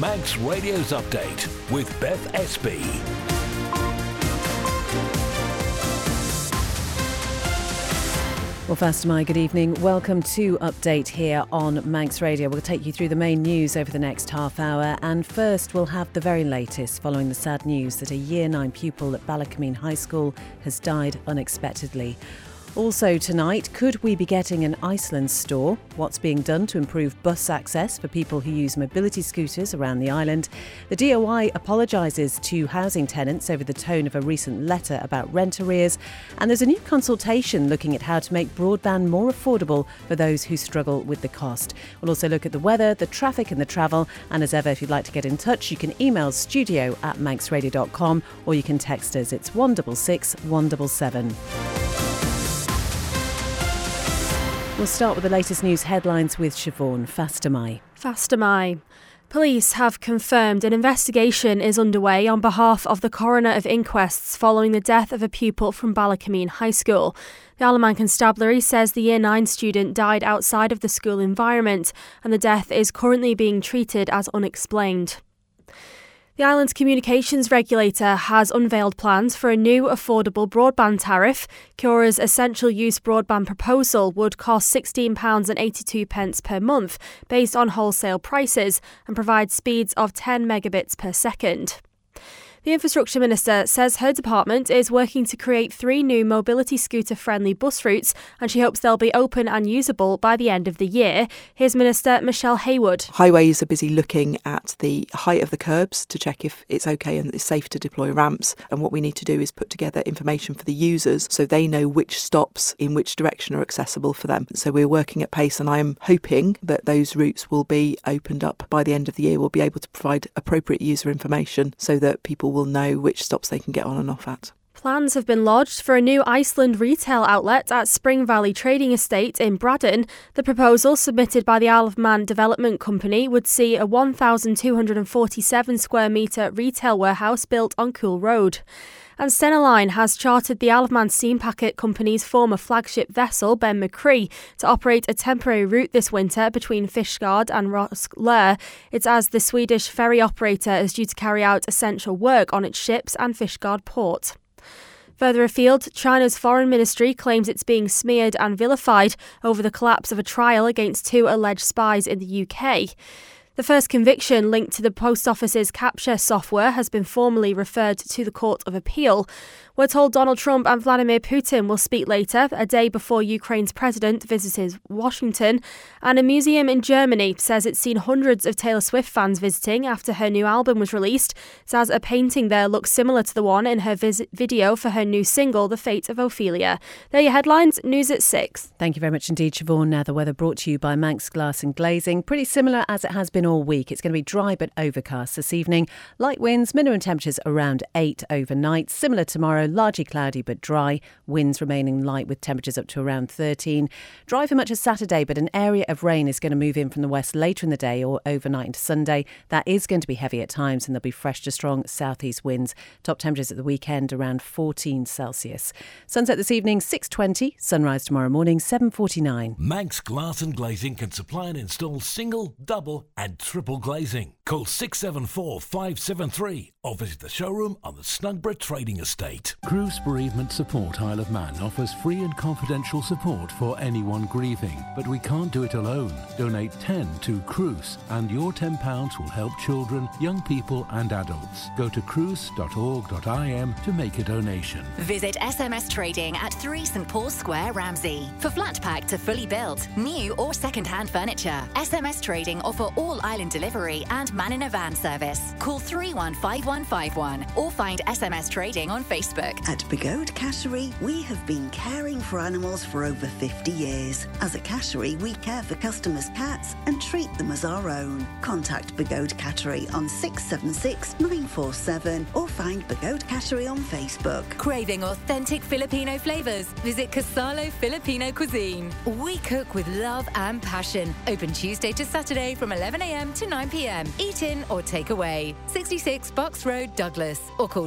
Manx Radio's Update with Beth Espy. Well, first, good evening. Welcome to Update here on Manx Radio. We'll take you through the main news over the next half hour. And first, we'll have the very latest following the sad news that a Year 9 pupil at Ballacameen High School has died unexpectedly. Also tonight, could we be getting an Iceland store? What's being done to improve bus access for people who use mobility scooters around the island? The DOI apologises to housing tenants over the tone of a recent letter about rent arrears. And there's a new consultation looking at how to make broadband more affordable for those who struggle with the cost. We'll also look at the weather, the traffic and the travel. And as ever, if you'd like to get in touch, you can email studio@manxradio.com or you can text us. It's 166 177. We'll start with the latest news headlines with Siobhan Fastamai. Police have confirmed an investigation is underway on behalf of the coroner of inquests following the death of a pupil from Ballacameen High School. The Alaman Constabulary says the Year 9 student died outside of the school environment and the death is currently being treated as unexplained. The island's communications regulator has unveiled plans for a new affordable broadband tariff. Cura's essential use broadband proposal would cost £16.82 per month based on wholesale prices and provide speeds of 10 megabits per second. The Infrastructure Minister says her department is working to create 3 new mobility scooter-friendly bus routes and she hopes they'll be open and usable by the end of the year. Here's Minister Michelle Haywood. Highways are busy looking at the height of the curbs to check if it's okay and it's safe to deploy ramps. And what we need to do is put together information for the users so they know which stops in which direction are accessible for them. So we're working at pace and I am hoping that those routes will be opened up by the end of the year. We'll be able to provide appropriate user information so that people will know which stops they can get on and off at. Plans have been lodged for a new Iceland retail outlet at Spring Valley Trading Estate in Braddon. The proposal, submitted by the Isle of Man Development Company, would see a 1,247 square metre retail warehouse built on Cool Road. And Stena Line has chartered the Isle of Man Steam Packet Company's former flagship vessel, Ben McCree, to operate a temporary route this winter between Fishguard and Rosslare. It's as the Swedish ferry operator is due to carry out essential work on its ships and Fishguard port. Further afield, China's foreign ministry claims it's being smeared and vilified over the collapse of a trial against 2 alleged spies in the UK. The first conviction linked to the Post Office's capture software has been formally referred to the Court of Appeal. We're told Donald Trump and Vladimir Putin will speak later, a day before Ukraine's president visits Washington. And a museum in Germany says it's seen hundreds of Taylor Swift fans visiting after her new album was released. It says a painting there looks similar to the one in her video for her new single, The Fate of Ophelia. They're your headlines. News at 6. Thank you very much indeed, Siobhan. Now the weather brought to you by Manx Glass and Glazing. Pretty similar as it has been all week. It's going to be dry but overcast this evening. Light winds, minimum temperatures around 8 overnight. Similar tomorrow, largely cloudy but dry. Winds remaining light with temperatures up to around 13. Dry for much of Saturday, but an area of rain is going to move in from the west later in the day or overnight into Sunday. That is going to be heavy at times and there'll be fresh to strong southeast winds. Top temperatures at the weekend around 14 Celsius. Sunset this evening 6:20. Sunrise tomorrow morning 7:49. Manx Glass and Glazing can supply and install single, double and triple glazing. Call 674 573 or visit the showroom on the Snugborough Trading Estate. Cruse Bereavement Support Isle of Man offers free and confidential support for anyone grieving, but we can't do it alone. Donate 10 to Cruse and your £10 will help children, young people and adults. Go to cruse.org.im to make a donation. Visit SMS Trading at 3 St Paul's Square, Ramsey. For flat pack to fully built, new or second-hand furniture, SMS Trading offer all island delivery and man in a van service. Call 315151 or find SMS Trading on Facebook. At Begode Cattery, we have been caring for animals for over 50 years. As a cattery, we care for customers' cats and treat them as our own. Contact Begode Cattery on 676 947 or find Begode Cattery on Facebook. Craving authentic Filipino flavours? Visit Casalo Filipino Cuisine. We cook with love and passion. Open Tuesday to Saturday from 11 a.m. to 9 p.m. Eat in or take away. 66 Box Road, Douglas, or call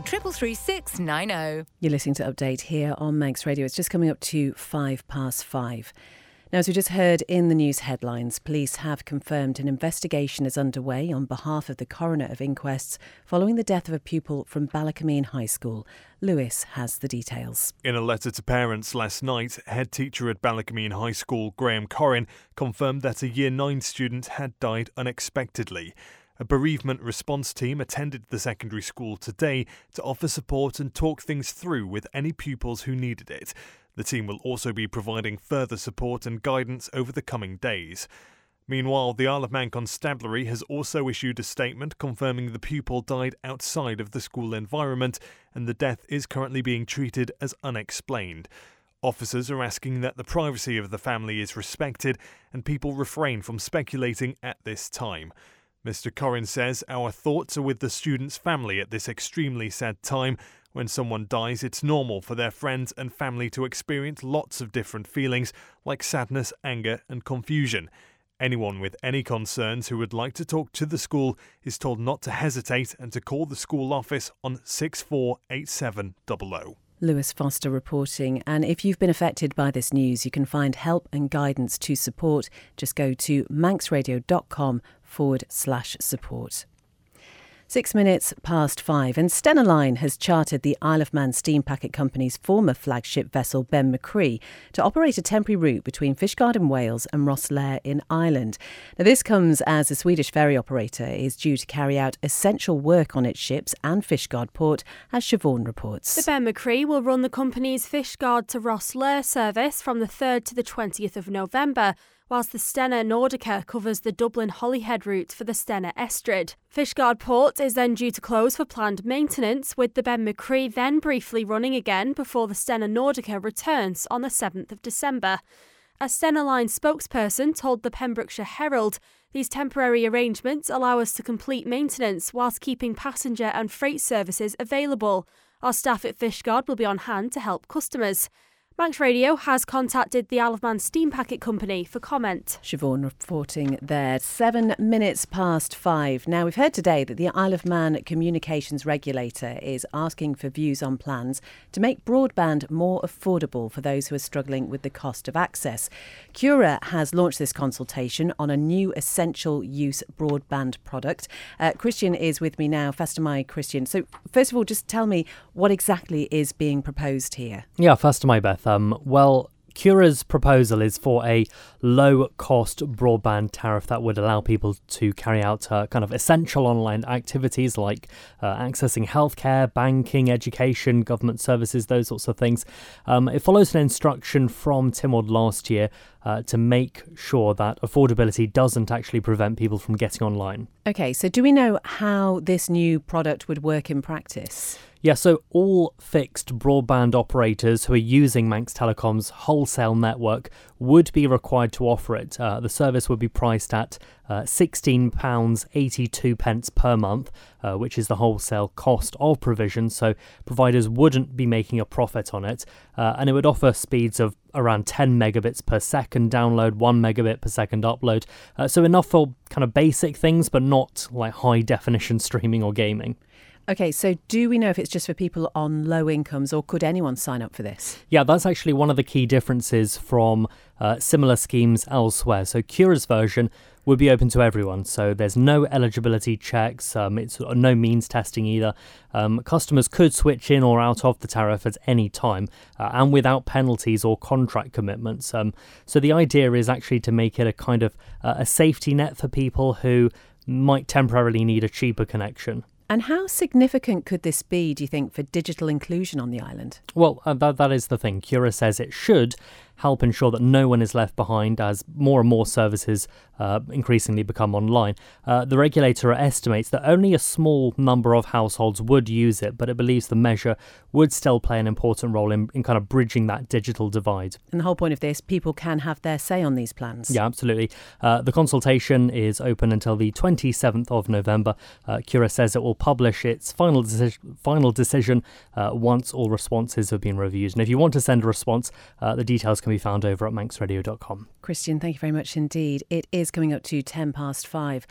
333 690. You're listening to Update here on Manx Radio. It's just coming up to 5 past 5. Now, as we just heard in the news headlines, police have confirmed an investigation is underway on behalf of the coroner of inquests following the death of a pupil from Ballacameen High School. Lewis has the details. In a letter to parents last night, head teacher at Ballacameen High School, Graham Corrin, confirmed that a Year 9 student had died unexpectedly. A bereavement response team attended the secondary school today to offer support and talk things through with any pupils who needed it. The team will also be providing further support and guidance over the coming days. Meanwhile, the Isle of Man Constabulary has also issued a statement confirming the pupil died outside of the school environment and the death is currently being treated as unexplained. Officers are asking that the privacy of the family is respected and people refrain from speculating at this time. Mr. Corrin says, "Our thoughts are with the student's family at this extremely sad time. When someone dies, it's normal for their friends and family to experience lots of different feelings like sadness, anger and confusion. Anyone with any concerns who would like to talk to the school is told not to hesitate and to call the school office on 648700. Lewis Foster reporting. And if you've been affected by this news, you can find help and guidance to support. Just go to manxradio.com/support. 6 minutes past 5, and Stena Line has chartered the Isle of Man Steam Packet Company's former flagship vessel Ben McCree to operate a temporary route between Fishguard in Wales and Rosslare in Ireland. Now, this comes as the Swedish ferry operator is due to carry out essential work on its ships and Fishguard port, as Siobhan reports. The Ben McCree will run the company's Fishguard to Rosslare service from the 3rd to the 20th of November, whilst the Stena Nordica covers the Dublin-Holyhead route for the Stena Estrid. Fishguard Port is then due to close for planned maintenance, with the Ben McCree then briefly running again before the Stena Nordica returns on the 7th of December. A Stena Line spokesperson told the Pembrokeshire Herald, "These temporary arrangements allow us to complete maintenance whilst keeping passenger and freight services available. Our staff at Fishguard will be on hand to help customers." Manx Radio has contacted the Isle of Man Steam Packet Company for comment. Siobhan reporting there. 7 minutes past 5. Now, we've heard today that the Isle of Man Communications Regulator is asking for views on plans to make broadband more affordable for those who are struggling with the cost of access. Cura has launched this consultation on a new essential use broadband product. Christian is with me now. Fastamai Christian. So, first of all, just tell me what exactly is being proposed here. Yeah, Fastamai Beth. Well, Cura's proposal is for a low-cost broadband tariff that would allow people to carry out kind of essential online activities like accessing healthcare, banking, education, government services, those sorts of things. It follows an instruction from Tynwald last year to make sure that affordability doesn't actually prevent people from getting online. OK, so do we know how this new product would work in practice? Yeah, so all fixed broadband operators who are using Manx Telecom's wholesale network would be required to offer it. The service would be priced at £16.82 per month, which is the wholesale cost of provision, so providers wouldn't be making a profit on it. And it would offer speeds of around 10 megabits per second download, 1 megabit per second upload. So enough for kind of basic things, but not like high definition streaming or gaming. OK, so do we know if it's just for people on low incomes or could anyone sign up for this? Yeah, that's actually one of the key differences from similar schemes elsewhere. So Cura's version would be open to everyone. So there's no eligibility checks. It's no means testing either. Customers could switch in or out of the tariff at any time and without penalties or contract commitments. So the idea is actually to make it a kind of a safety net for people who might temporarily need a cheaper connection. And how significant could this be, do you think, for digital inclusion on the island? Well, that is the thing. Cura says it should help ensure that no one is left behind as more and more services increasingly become online. The regulator estimates that only a small number of households would use it, but it believes the measure would still play an important role in kind of bridging that digital divide. And the whole point of this, people can have their say on these plans. Yeah, absolutely. The consultation is open until the 27th of November. Cura says it will publish its final decision once all responses have been reviewed. And if you want to send a response, the details can be found over at manxradio.com. Christian, thank you very much indeed. It is coming up to 5:10.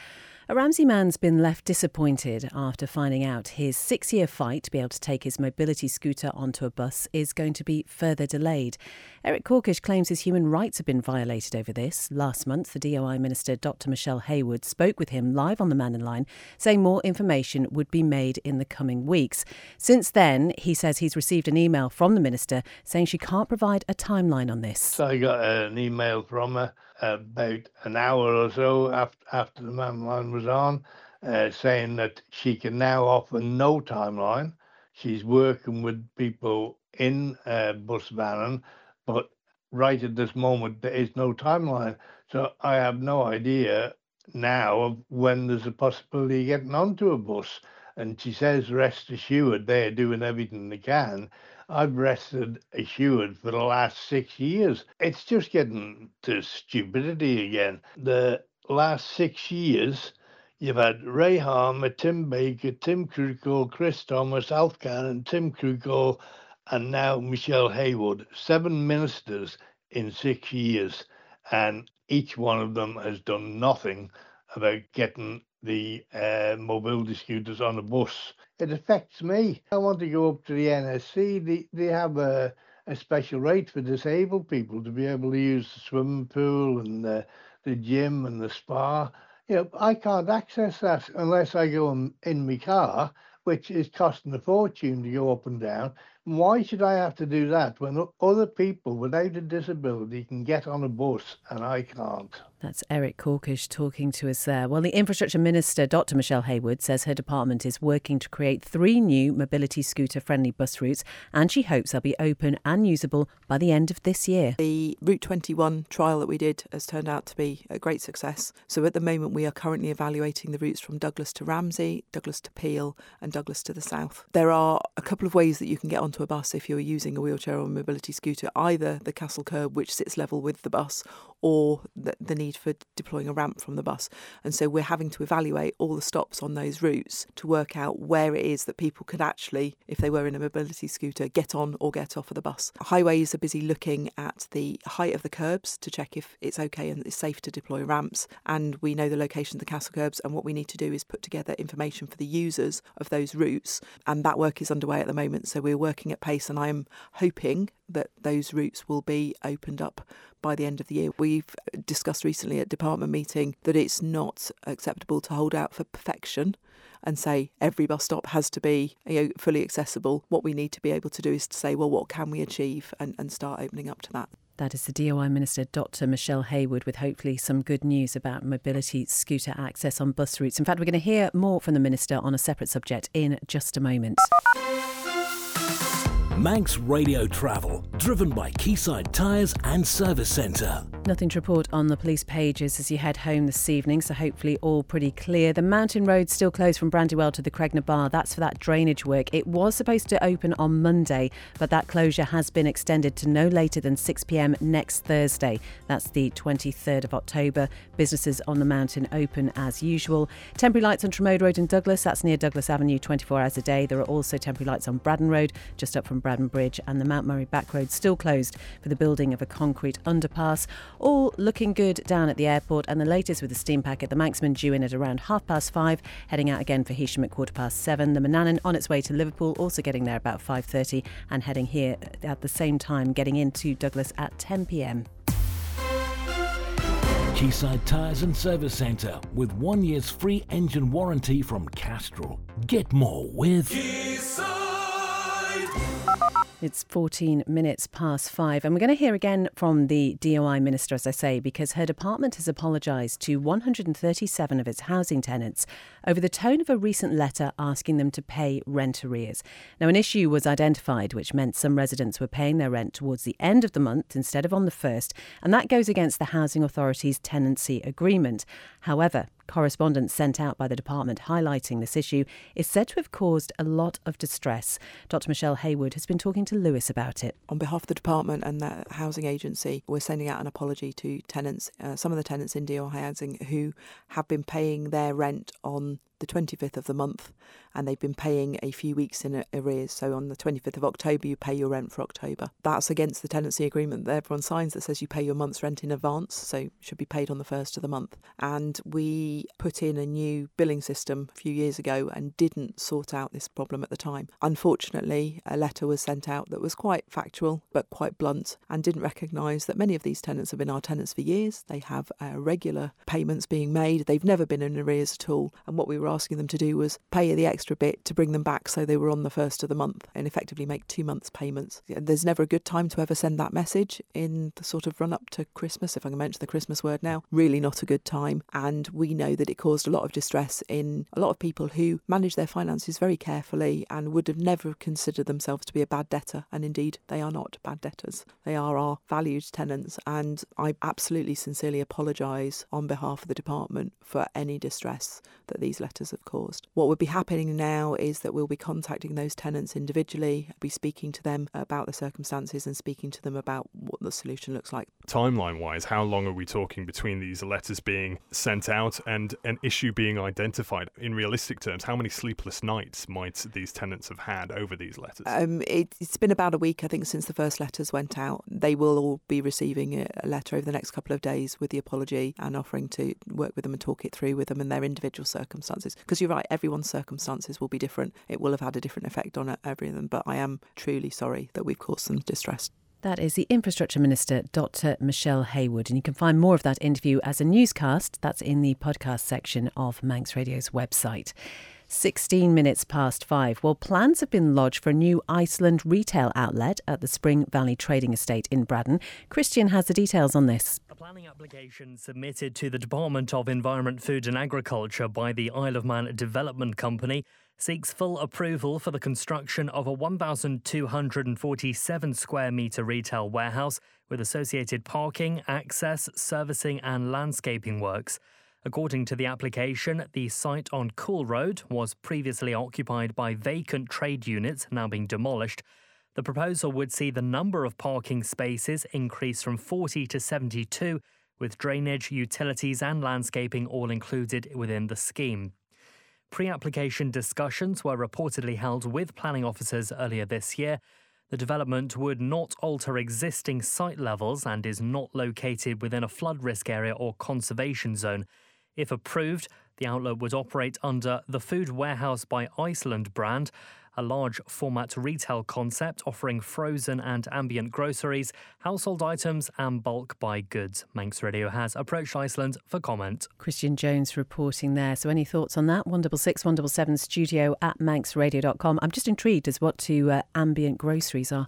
A Ramsey man's been left disappointed after finding out his 6-year fight to be able to take his mobility scooter onto a bus is going to be further delayed. Eric Corkish claims his human rights have been violated over this. Last month, the DOI Minister, Dr Michelle Haywood, spoke with him live on the Mannin Line, saying more information would be made in the coming weeks. Since then, he says he's received an email from the Minister saying she can't provide a timeline on this. So I got an email from her about an hour or so after the Mannin Line was on, saying that she can now offer no timeline. She's working with people in Busvannon, but right at this moment there is no timeline. So I have no idea now of when there's a possibility of getting onto a bus. And she says, rest assured, they're doing everything they can. I've rested assured for the last 6 years. It's just getting to stupidity again. The last 6 years, you've had Ray Harmer, Tim Baker, Tim Krukol, Chris Thomas, Alf Cannon, Tim Krukol, and now Michelle Haywood. 7 ministers in 6 years, and each one of them has done nothing about getting the mobility scooters on a bus. It affects me. I want to go up to the NSC. They have a special rate for disabled people to be able to use the swimming pool and the gym and the spa. You know, I can't access that unless I go in my car, which is costing a fortune to go up and down. Why should I have to do that when other people without a disability can get on a bus and I can't? That's Eric Corkish talking to us there. Well, the Infrastructure Minister, Dr Michelle Haywood, says her department is working to create 3 new mobility scooter-friendly bus routes, and she hopes they'll be open and usable by the end of this year. The Route 21 trial that we did has turned out to be a great success. So at the moment we are currently evaluating the routes from Douglas to Ramsey, Douglas to Peel and Douglas to the south. There are a couple of ways that you can get onto a bus if you're using a wheelchair or a mobility scooter, either the Castle Curb, which sits level with the bus, or the need for deploying a ramp from the bus. And so we're having to evaluate all the stops on those routes to work out where it is that people could actually, if they were in a mobility scooter, get on or get off of the bus. Highways are busy looking at the height of the curbs to check if it's okay and it's safe to deploy ramps. And we know the location of the Castle Curbs, and what we need to do is put together information for the users of those routes. And that work is underway at the moment. So we're working at pace, and I'm hoping that those routes will be opened up by the end of the year. We've discussed recently at department meeting that it's not acceptable to hold out for perfection and say every bus stop has to be fully accessible. What we need to be able to do is to say, well, what can we achieve, and start opening up to that. That is the DOI Minister, Dr Michelle Haywood, with hopefully some good news about mobility scooter access on bus routes. In fact, we're going to hear more from the Minister on a separate subject in just a moment. Manx Radio Travel, driven by Quayside Tyres and Service Centre. Nothing to report on the police pages as you head home this evening, so hopefully all pretty clear. The mountain road still closed from Brandywell to the Cregna Bar. That's for that drainage work. It was supposed to open on Monday, but that closure has been extended to no later than 6 p.m. next Thursday. That's the 23rd of October. Businesses on the mountain open as usual. Temporary lights on Tremode Road in Douglas. That's near Douglas Avenue 24 hours a day. There are also temporary lights on Braddon Road, just up from Braddon Bridge, and the Mount Murray back road still closed for the building of a concrete underpass. All looking good down at the airport, and the latest with the steam packet, the Manxman due in at around 5:30, heading out again for Heysham at 7:15. The Manannan on its way to Liverpool, also getting there about 5:30, and heading here at the same time, getting into Douglas at 10 p.m. Quayside Tyres and Service Centre with 1 year's free engine warranty from Castrol. Get more with Quayside. It's 14 minutes past 5, and we're going to hear again from the DOI Minister, as I say, because her department has apologised to 137 of its housing tenants over the tone of a recent letter asking them to pay rent arrears. Now, an issue was identified which meant some residents were paying their rent towards the end of the month instead of on the 1st, and that goes against the Housing Authority's tenancy agreement. However, correspondence sent out by the department highlighting this issue is said to have caused a lot of distress. Dr Michelle Haywood has been talking to Lewis about it. On behalf of the department and the housing agency, we're sending out an apology to tenants, some of the tenants in DOI Housing who have been paying their rent on the the 25th of the month, and they've been paying a few weeks in arrears. So on the 25th of October, you pay your rent for October. That's against the tenancy agreement that everyone signs that says you pay your month's rent in advance, so it should be paid on the 1st of the month. And we put in a new billing system a few years ago and didn't sort out this problem at the time. Unfortunately, a letter was sent out that was quite factual but quite blunt and didn't recognise that many of these tenants have been our tenants for years. They have regular payments being made. They've never been in arrears at all. And what we were asking them to do was pay the extra bit to bring them back so they were on the 1st of the month and effectively make 2 months' payments. There's never a good time to ever send that message in the sort of run up to Christmas, if I can mention the Christmas word now. Really not a good time. And we know that it caused a lot of distress in a lot of people who manage their finances very carefully and would have never considered themselves to be a bad debtor. And indeed, they are not bad debtors. They are our valued tenants. And I absolutely sincerely apologise on behalf of the department for any distress that these letters have caused. What would be happening now is that we'll be contacting those tenants individually, be speaking to them about the circumstances and speaking to them about what the solution looks like. Timeline-wise, how long are we talking between these letters being sent out and an issue being identified? In realistic terms, how many sleepless nights might these tenants have had over these letters? It's been about a week, I think, since the first letters went out. They will all be receiving a letter over the next couple of days with the apology and offering to work with them and talk it through with them and their individual circumstances. Because you're right, everyone's circumstances will be different. It will have had a different effect on every of them, but I am truly sorry that we've caused them distress. That is the Infrastructure Minister, Dr. Michelle Haywood. And you can find more of that interview as a newscast. That's in the podcast section of Manx Radio's website. 16 minutes past 5. Well, plans have been lodged for a new Iceland retail outlet at the Spring Valley Trading Estate in Braddon. Christian has the details on this. A planning application submitted to the Department of Environment, Food and Agriculture by the Isle of Man Development Company seeks full approval for the construction of a 1,247 square metre retail warehouse with associated parking, access, servicing and landscaping works. According to the application, the site on Cool Road was previously occupied by vacant trade units now being demolished. The proposal would see the number of parking spaces increase from 40 to 72, with drainage, utilities and landscaping all included within the scheme. Pre-application discussions were reportedly held with planning officers earlier this year. The development would not alter existing site levels and is not located within a flood risk area or conservation zone. If approved, the outlet would operate under the Food Warehouse by Iceland brand, a large format retail concept offering frozen and ambient groceries, household items and bulk buy goods. Manx Radio has approached Iceland for comment. Christian Jones reporting there. So any thoughts on that? 166 177 studio at manxradio.com. I'm just intrigued as what to ambient groceries are.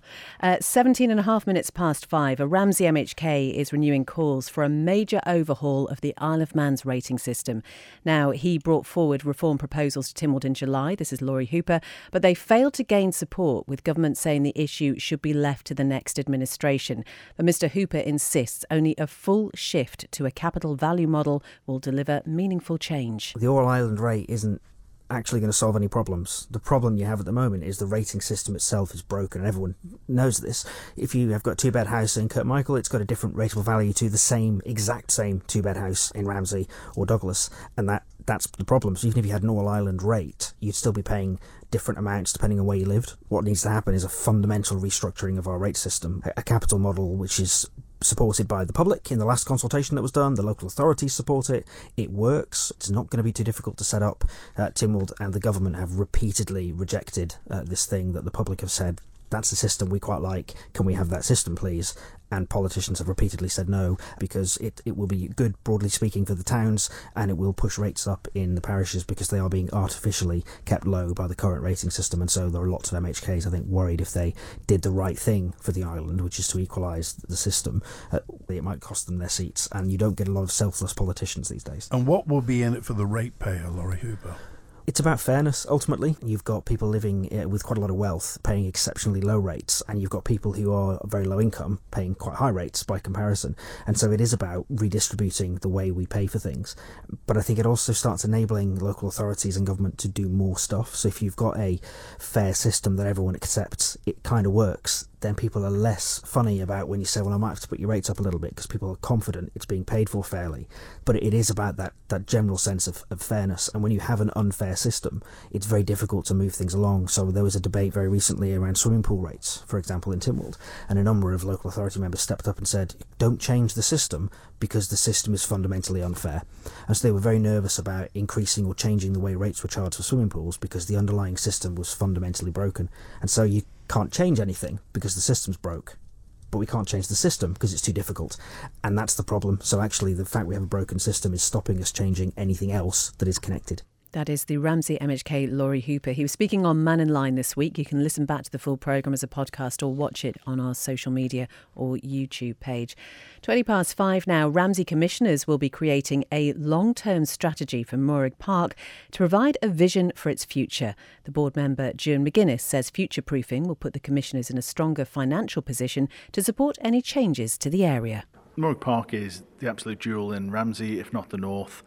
17 and a half minutes past 5. A Ramsey MHK is renewing calls for a major overhaul of the Isle of Man's rating system. Now, he brought forward reform proposals to Tynwald in July. This is Laurie Hooper. But they failed to gain support, with government saying the issue should be left to the next administration. But Mr Hooper insists only a full shift to a capital value model will deliver meaningful change. The All Ireland rate isn't actually going to solve any problems. The problem you have at the moment is the rating system itself is broken, and everyone knows this. If you have got a two-bed house in Kirkmichael, it's got a different rateable value to the exact same two-bed house in Ramsey or Douglas, and that's the problem. So even if you had an all-Ireland rate, you'd still be paying different amounts depending on where you lived. What needs to happen is a fundamental restructuring of our rate system, a capital model which is supported by the public. In the last consultation that was done, the local authorities support it. It works. It's not going to be too difficult to set up. Tynwald and the government have repeatedly rejected this thing that the public have said, that's the system we quite like. Can we have that system, please? And politicians have repeatedly said no, because it will be good, broadly speaking, for the towns, and it will push rates up in the parishes because they are being artificially kept low by the current rating system. And so there are lots of MHKs, I think, worried if they did the right thing for the island, which is to equalise the system, it might cost them their seats. And you don't get a lot of selfless politicians these days. And what will be in it for the ratepayer, Laurie Hooper? It's about fairness, ultimately. You've got people living with quite a lot of wealth paying exceptionally low rates, and you've got people who are very low income paying quite high rates by comparison. And so it is about redistributing the way we pay for things. But I think it also starts enabling local authorities and government to do more stuff. So if you've got a fair system that everyone accepts, it kind of works, then people are less funny about when you say, well, I might have to put your rates up a little bit, because people are confident it's being paid for fairly. But it is about that general sense of fairness. And when you have an unfair system, it's very difficult to move things along. So there was a debate very recently around swimming pool rates, for example, in Tynwald. And a number of local authority members stepped up and said, don't change the system because the system is fundamentally unfair. And so they were very nervous about increasing or changing the way rates were charged for swimming pools because the underlying system was fundamentally broken. And so you can't change anything because the system's broke. But we can't change the system because it's too difficult. And that's the problem. So actually the fact we have a broken system is stopping us changing anything else that is connected. That is the Ramsey MHK Laurie Hooper. He was speaking on Man in Line this week. You can listen back to the full programme as a podcast or watch it on our social media or YouTube page. 5:20 now. Ramsey commissioners will be creating a long-term strategy for Morag Park to provide a vision for its future. The board member, June McGuinness, says future-proofing will put the commissioners in a stronger financial position to support any changes to the area. Morag Park is the absolute jewel in Ramsey, if not the north.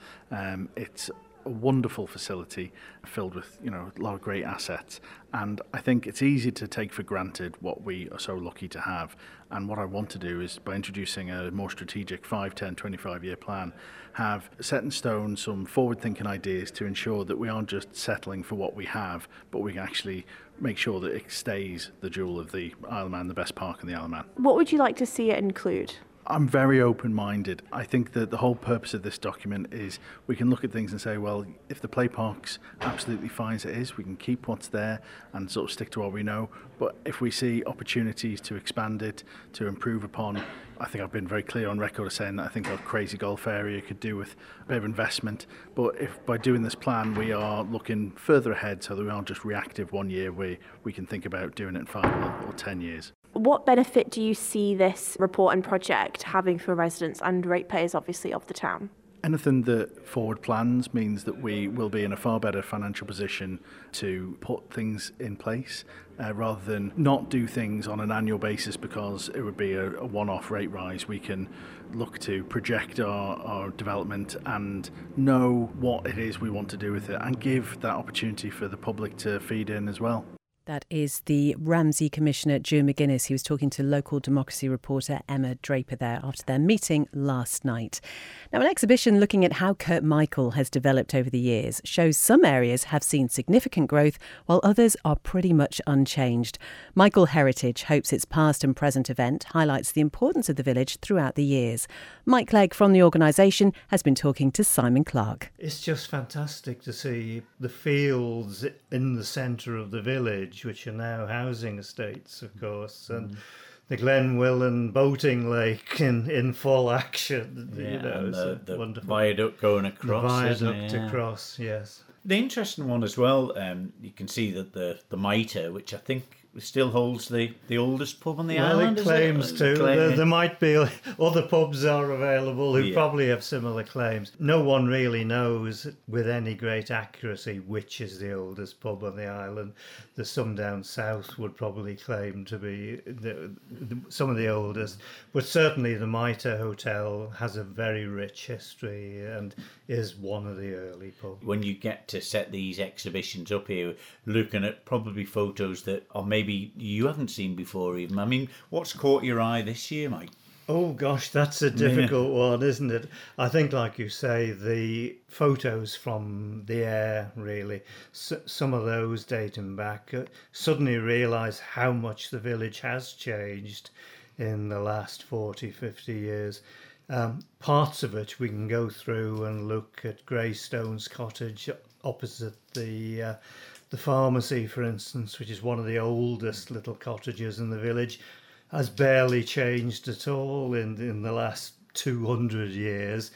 It's a wonderful facility filled with a lot of great assets, and I think it's easy to take for granted what we are so lucky to have. And what I want to do is, by introducing a more strategic 5, 10, 25 year plan, have set in stone some forward thinking ideas to ensure that we aren't just settling for what we have, but we can actually make sure that it stays the jewel of the Isle of Man, the best park in the Isle of Man. What would you like to see it include? I'm very open-minded. I think that the whole purpose of this document is we can look at things and say, well, if the play park's absolutely fine as it is, we can keep what's there and sort of stick to what we know. But if we see opportunities to expand it, to improve upon, I think I've been very clear on record of saying that I think our crazy golf area could do with a bit of investment. But if by doing this plan we are looking further ahead so that we aren't just reactive 1 year, we can think about doing it in 5 or 10 years. What benefit do you see this report and project having for residents and ratepayers, obviously, of the town? Anything that forward plans means that we will be in a far better financial position to put things in place rather than not do things on an annual basis because it would be a one-off rate rise. We can look to project our development and know what it is we want to do with it and give that opportunity for the public to feed in as well. That is the Ramsey Commissioner, June McGuinness. He was talking to local democracy reporter Emma Draper there after their meeting last night. Now, an exhibition looking at how Kirk Michael has developed over the years shows some areas have seen significant growth while others are pretty much unchanged. Michael Heritage hopes its past and present event highlights the importance of the village throughout the years. Mike Clegg from the organisation has been talking to Simon Clark. It's just fantastic to see the fields in the centre of the village, which are now housing estates, of course, and the Glenwillan boating lake in full action. And the wonderful viaduct going across. The viaduct across, yes. The interesting one as well, you can see that the Mitre, which I think still holds the oldest pub on the island. It claims to. There might be other pubs are available who probably have similar claims. No one really knows with any great accuracy which is the oldest pub on the island. There's some down south would probably claim to be some of the oldest, but certainly the Mitre Hotel has a very rich history and is one of the early pubs. When you get to set these exhibitions up here, looking at probably photos that are maybe you haven't seen before even. I mean, what's caught your eye this year, Mike? Oh gosh, that's a difficult one, isn't it? I think, like you say, the photos from the air, really, some of those dating back, suddenly realise how much the village has changed in the last 40, 50 years. Parts of it we can go through and look at Greystones Cottage opposite the pharmacy, for instance, which is one of the oldest little cottages in the village, has barely changed at all in the last 200 years.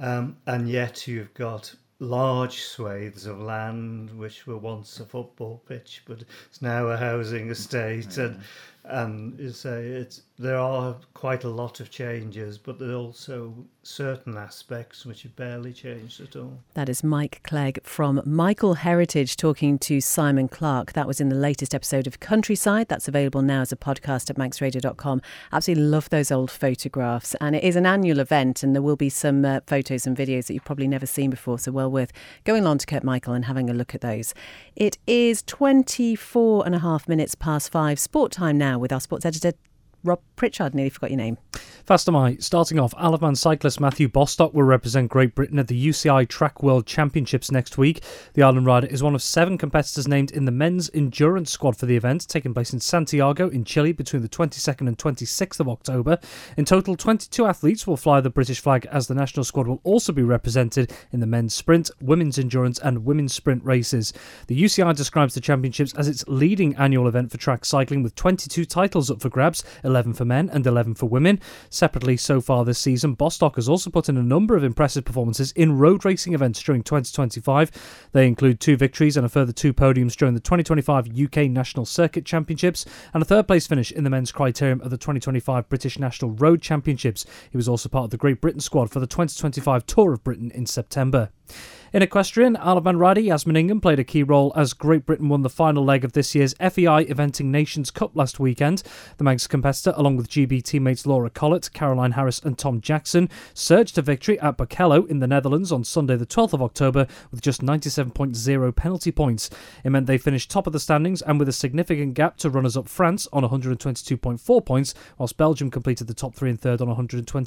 And yet you've got large swathes of land which were once a football pitch, but it's now a housing estate. And there are quite a lot of changes, but there are also certain aspects which have barely changed at all. That is Mike Clegg from Michael Heritage talking to Simon Clark. That was in the latest episode of Countryside. That's available now as a podcast at manxradio.com. Absolutely love those old photographs. And it is an annual event, and there will be some photos and videos that you've probably never seen before, so well worth going along to Kirk Michael and having a look at those. It is 24 and a half minutes past 5. Sport time now. now with our sports editor, Rob Pritchard. Nearly forgot your name. Fast am I. Starting off, Isle of Man cyclist Matthew Bostock will represent Great Britain at the UCI Track World Championships next week. The Island rider is one of 7 competitors named in the men's endurance squad for the event, taking place in Santiago in Chile between the 22nd and 26th of October. In total, 22 athletes will fly the British flag, as the national squad will also be represented in the men's sprint, women's endurance and women's sprint races. The UCI describes the championships as its leading annual event for track cycling, with 22 titles up for grabs, 11 for men and 11 for women. Separately, so far this season, Bostock has also put in a number of impressive performances in road racing events during 2025. They include 2 victories and a further 2 podiums during the 2025 UK National Circuit Championships and a 3rd place finish in the men's criterium of the 2025 British National Road Championships. He was also part of the Great Britain squad for the 2025 Tour of Britain in September. In equestrian, Isle of Man rider Yasmin Ingham played a key role as Great Britain won the final leg of this year's FEI Eventing Nations Cup last weekend. The Manx competitor, along with GB teammates Laura Collett, Caroline Harris and Tom Jackson, surged to victory at Bokello in the Netherlands on Sunday the 12th of October with just 97.0 penalty points. It meant they finished top of the standings and with a significant gap to runners-up France on 122.4 points, whilst Belgium completed the top 3 and 3rd on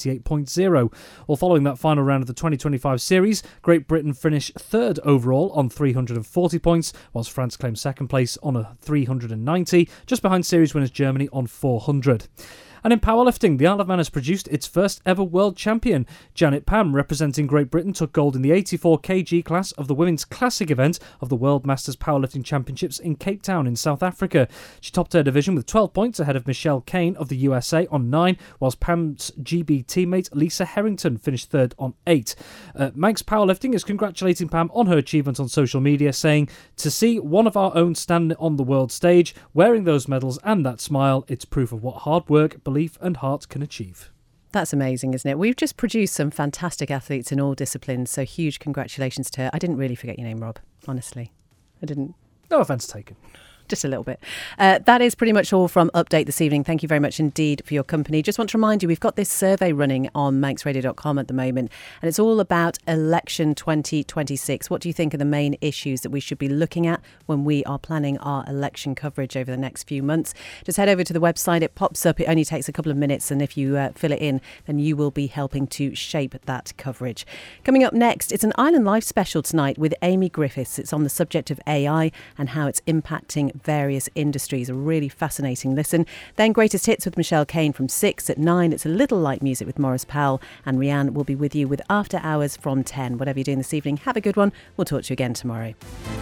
128.0. Well, following that final round of the 2025 series, Great Britain finished 3rd overall on 340 points, whilst France claimed 2nd place on a 390, just behind series winners Germany on 400. And in powerlifting, the Isle of Man has produced its first ever world champion. Janet Pam, representing Great Britain, took gold in the 84 kg class of the women's classic event of the World Masters Powerlifting Championships in Cape Town in South Africa. She topped her division with 12 points ahead of Michelle Kane of the USA on 9, whilst Pam's GB teammate Lisa Harrington finished 3rd on 8. Manx Powerlifting is congratulating Pam on her achievement on social media, saying, "To see one of our own standing on the world stage, wearing those medals and that smile, it's proof of what hard work, belief and heart can achieve." That's amazing, isn't it? We've just produced some fantastic athletes in all disciplines, so huge congratulations to her. I didn't really forget your name, Rob, honestly. I didn't. No offence taken. Just a little bit. That is pretty much all from Update this evening. Thank you very much indeed for your company. Just want to remind you, we've got this survey running on manxradio.com at the moment, and it's all about election 2026. What do you think are the main issues that we should be looking at when we are planning our election coverage over the next few months? Just head over to the website. It pops up. It only takes a couple of minutes, and if you fill it in, then you will be helping to shape that coverage. Coming up next, it's an Island Life special tonight with Amy Griffiths. It's on the subject of AI and how it's impacting various industries. A really fascinating listen. Then Greatest Hits with Michelle Kane from 6. At 9, it's a little light music with Morris Powell, and Rianne will be with you with After Hours from 10. Whatever you're doing this evening, have a good one. We'll talk to you again tomorrow.